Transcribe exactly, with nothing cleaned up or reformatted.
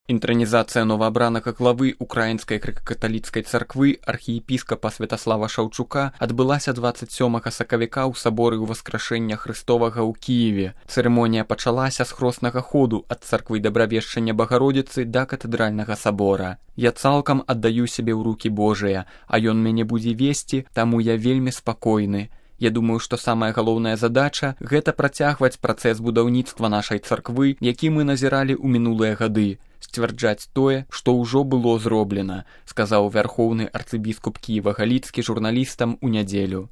Інтранізацыя новаабранага главы Украінскай грэка-каталіцкай царквы архіепіскапа Святаслава Шаўчука адбылася дваццаць сёмага сакавіка ў саборы ўваскрашэння Хрыстовага ў Кіеве. Цырымонія пачалася з хроснага ходу ад царквы Дабравешчання Багародзіцы да катэдральнага сабора. Я цалкам аддаю сябе ў рукі Божыя, а ён мяне будзе весці, таму я вельмі спакойны. Я думаю, што самая галоўная задача – гэта працягваць працэс будаўніцтва нашай царквы, які мы назіралі ў мінулыя гады. Сцвярджаць тое, што ўжо было зроблена, сказаў вярхоўны арцыбіскуп Кіева-Галіцкі журналістам у нядзелю.